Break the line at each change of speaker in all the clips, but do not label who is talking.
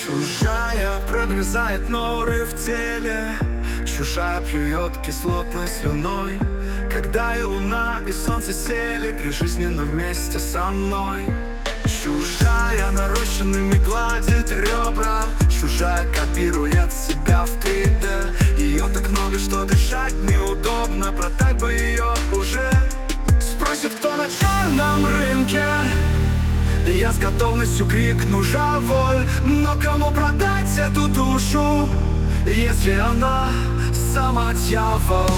Чужая прогрызает норы в теле, чужая плюет кислотной слюной. Когда и луна, и солнце сели при жизненном вместе со мной. Чужая нарощенными гладит ребра, чужая копирует себя в 3D. Ее так много, что дышать неудобно, продать бы ее уже. Спросит, кто на черном рынке, я с готовностью крикну «Жаволь!». Но кому продать эту душу, если она сама дьявол?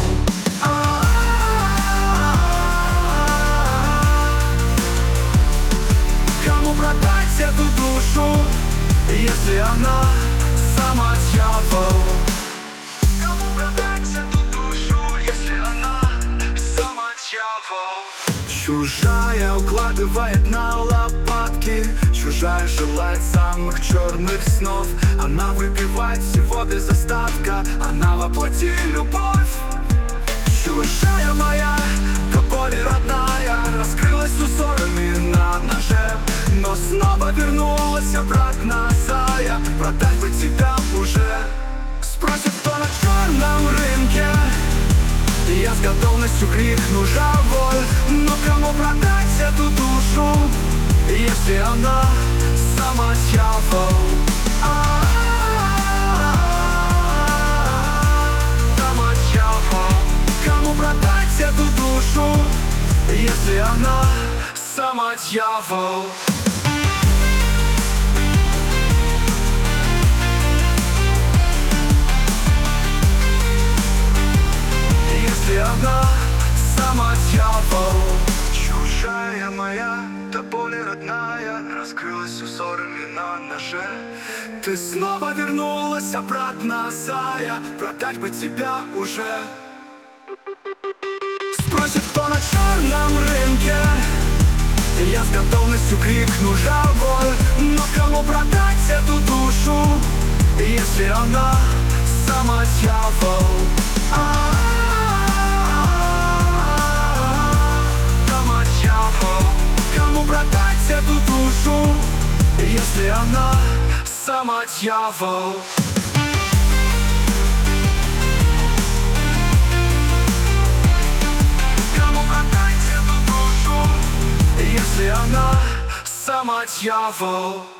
Кому продать эту душу, если она сама дьявол? Кому продать эту душу, если она сама дьявол? Чужая укладывает на лопатки, чужая желает самых черных снов. Она выпивает всего без остатка, она воплоти любовь. Чужая моя, до боли родная, раскрылась узорами на ноже, но снова вернулась обратно зая. Продать бы тебя уже. Спросит, кто на черном рынке, я с готовностью крикну «Жаволь!». Но кому продать эту душу, если она сама дьявол? Сама дьявол. Кому продать эту душу, если она сама дьявол? Если она сама дьявол. Чужая моя, до боли родная, раскрылась узорами на ноже. Ты снова вернулась обратно, зая, продать бы тебя уже. Спросит, кто на черном рынке, я с готовностью крикну «Жаволь!». Но кому продать эту душу, если она сама дьявол? Кому продать эту душу, если она сама дьявол? Кому продать эту душу, если она сама дьявол?